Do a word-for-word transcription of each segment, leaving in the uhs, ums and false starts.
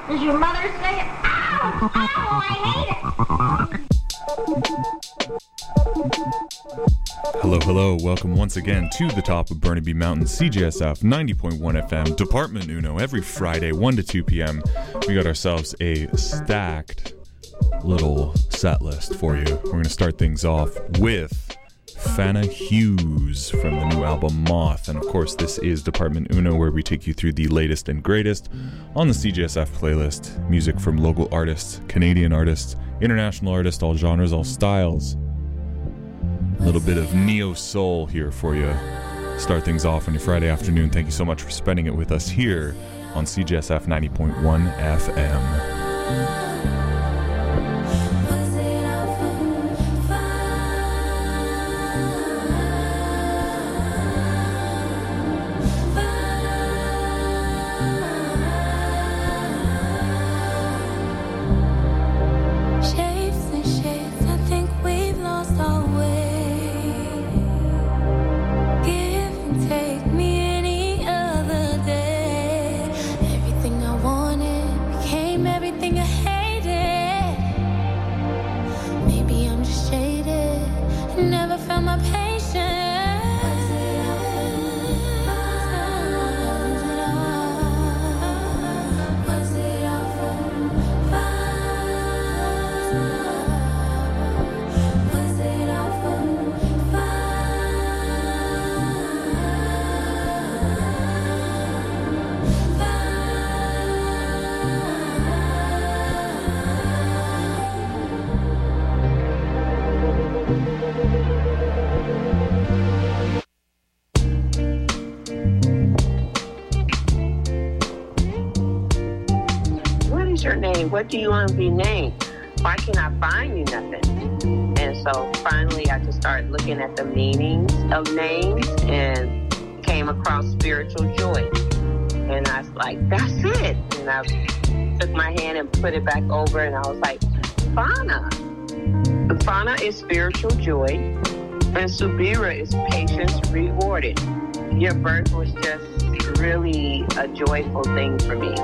Does your mother say it? Ow! Ow! I hate it! Hello, hello. Welcome once again to the top of Burnaby Mountain, C J S F ninety point one F M, Department Uno, every Friday, one to two p.m. We got ourselves a stacked little set list for you. We're going to start things off with Fana Hughes from the new album Moth. And of course, this is Department Uno, where we take you through the latest and greatest on the C J S F playlist. Music from local artists, Canadian artists, international artists, all genres, all styles. A little bit of neo-soul here for you. Start things off on your Friday afternoon. Thank you so much for spending it with us here on C J S F ninety point one F M. What do you want to be named? Why can't I find you nothing? And so finally I just started looking at the meanings of names and came across spiritual joy. And I was like, that's it. And I took my hand and put it back over and I was like, Fana. Fana is spiritual joy and Subira is patience rewarded. Your birth was just really a joyful thing for me.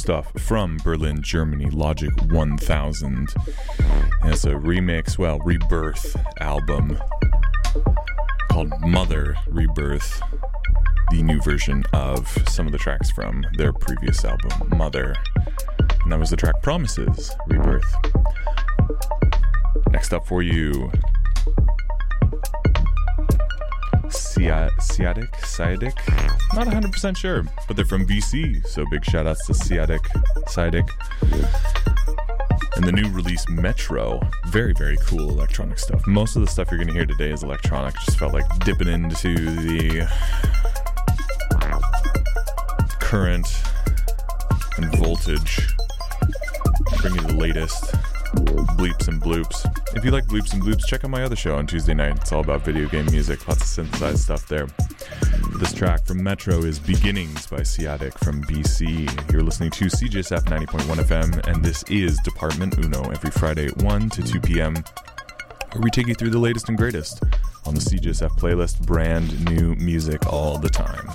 stuff from Berlin, Germany, Logic one thousand. And it's a remix, well, rebirth album called Mother Rebirth, the new version of some of the tracks from their previous album, Mother. And that was the track Promises, Rebirth. Next up for you, Sciatic, Sciatic, not one hundred percent sure, but they're from B C, so big shout outs to Sciatic, Sciatic. And the new release Metro, very, very cool electronic stuff. Most of the stuff you're going to hear today is electronic, just felt like dipping into the current and voltage, bring you the latest bleeps and bloops. If you like bleeps and bloops, check out my other show on Tuesday night. It's all about video game music, lots of synthesized stuff there. This track from Metro is Beginnings by Sciatic from B C. You're listening to C J S F ninety point one F M, and this is Department Uno every Friday at one to two p.m., where we take you through the latest and greatest on the C J S F playlist, brand new music all the time.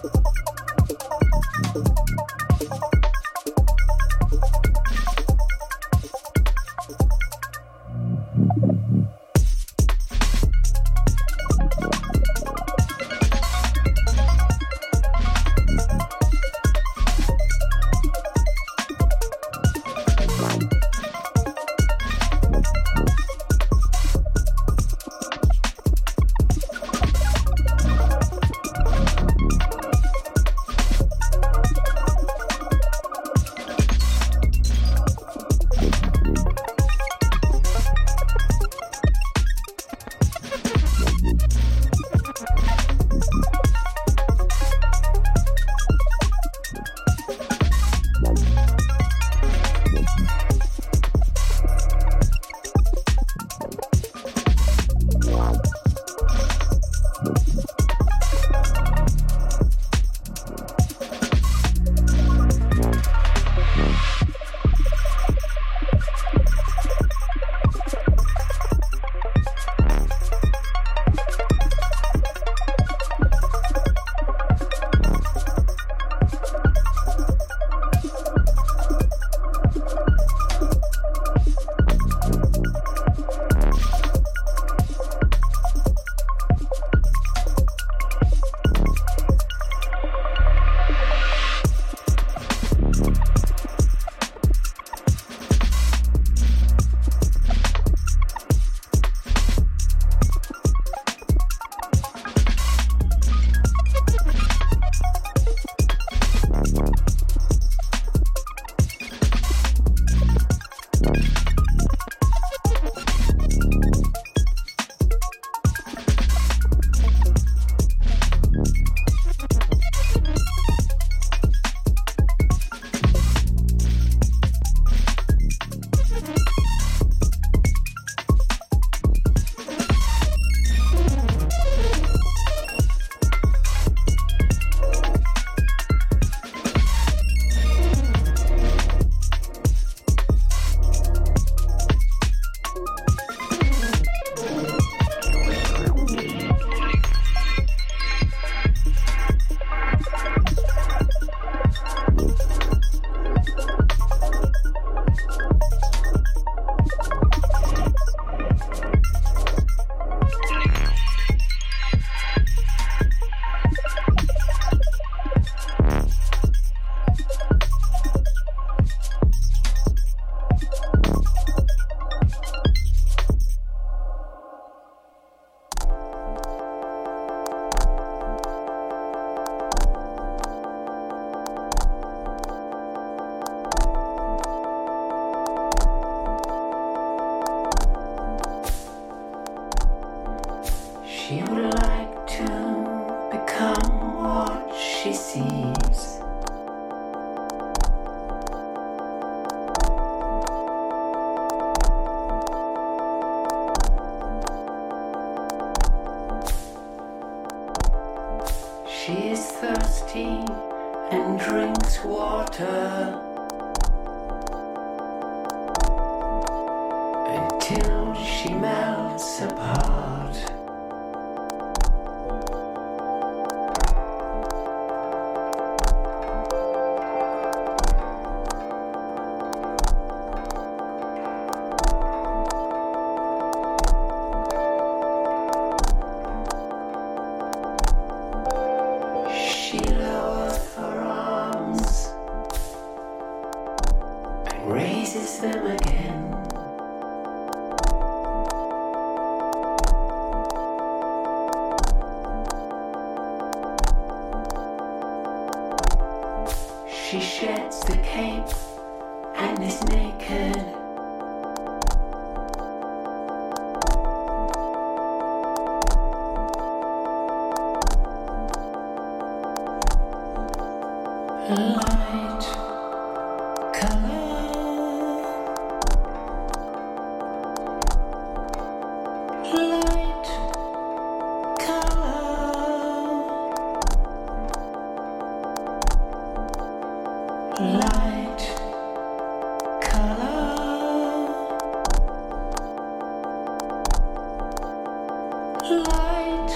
She would like to become what she sees. She is thirsty and drinks water until she melts apart. She sheds the cape and is naked. Light, color, light, color, light, color, light,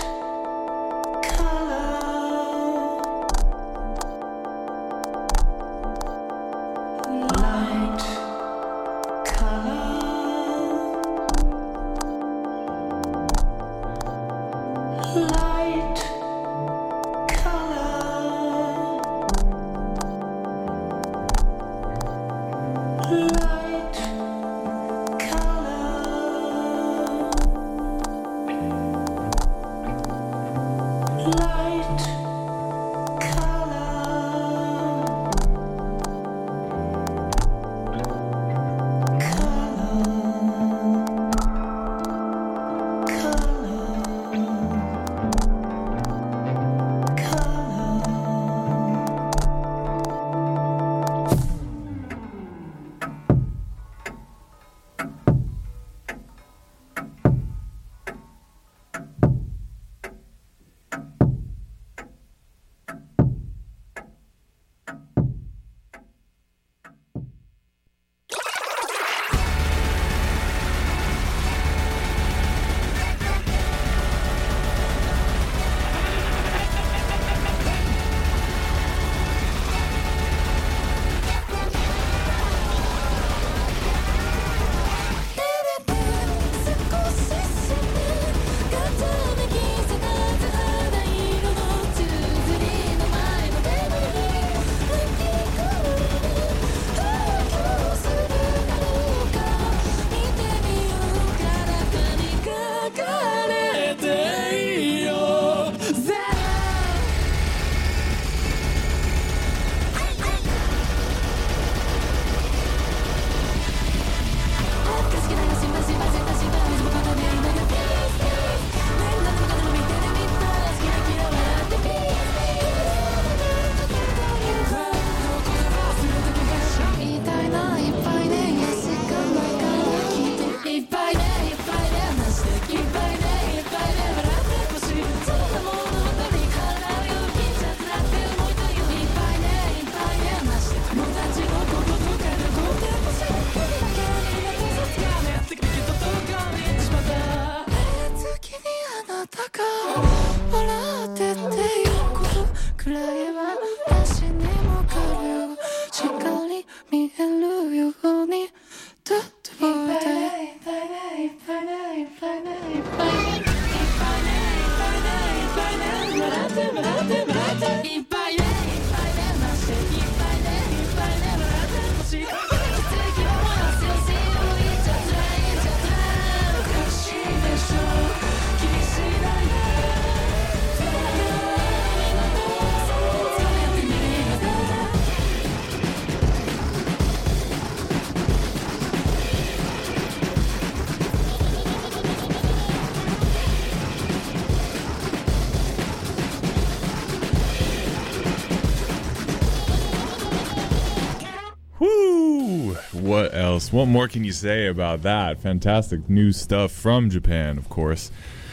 What else? What more can you say about that? Fantastic new stuff from Japan, of course.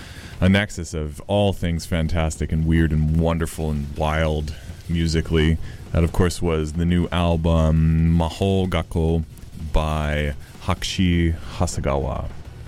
A nexus of all things fantastic and weird and wonderful and wild musically. That, of course, was the new album Mahou Gakko by Hakushi Hasegawa.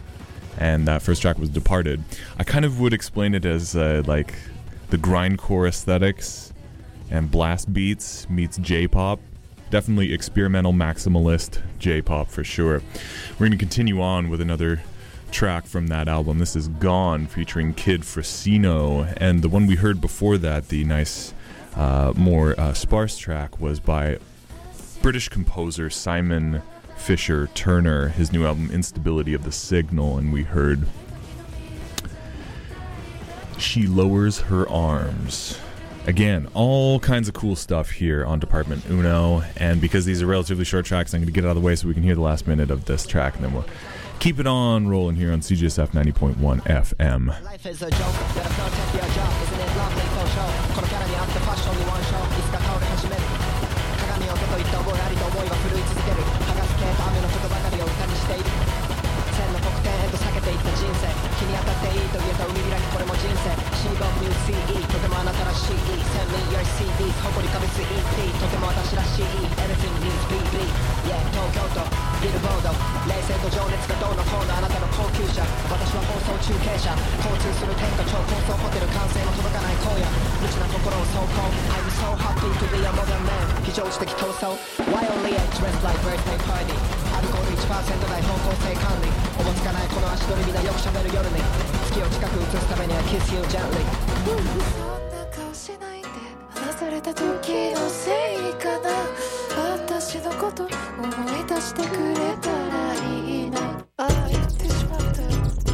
And that first track was Departed. I kind of would explain it as uh, like the grindcore aesthetics and blast beats meets J-pop. Definitely experimental maximalist J-pop for sure. We're going to continue on with another track from that album. This is Gone featuring Kid Frosino, and the one we heard before that, the nice uh, more uh, sparse track, was by British composer Simon Fisher Turner, his new album Instability of the Signal, and we heard She Lowers Her Arms. Again, all kinds of cool stuff here on Department Uno, and because these are relatively short tracks, I'm going to get it out of the way so we can hear the last minute of this track, and then we'll keep it on rolling here on C G S F ninety point one F M. Life is a joke, let us not take your job, isn't it lovely for show? このキャラに合ってファッションにワンショー、いつか顔で始める。鏡を手と言った覚えありと思いは奮い続ける。剥がす系と雨のことばかりを歌にしている。線の黒点へと避けていった人生、日に当たっていいと言えた海開き、これも人生。シーゴーミュー シーイー、とてもあなたらしい。Send me your シーディー、誇りかぶす イーティー、とても私らしい。Everything needs ビービー、yeah 東京都ビルボード、冷静と情熱がどうのこうのあなたの高級車。私は放送中継車、交通する天下超高層ホテル、完成の届かない荒野、無知な心を走行。I'm so happy to be a modern man、非常識的闘争。Why only at dress like birthday party、アルコール いちパーセント 台方向性管理、おぼつかないこの足取りみんなよくしゃべる夜に、月を近く映すためには Kiss you gently。 そんな顔しないで、離された時のせいかな。私のこと思い出してくれたらいいな。ああ言ってしまった、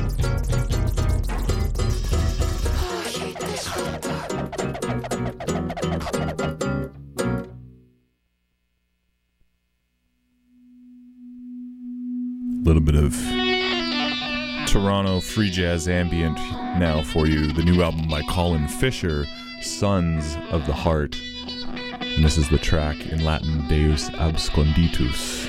ああ言ってしまった。 Little bit of Toronto free jazz ambient now for you. The new album by Colin Fisher, Sons of the Heart. And this is the track in Latin, Deus Absconditus.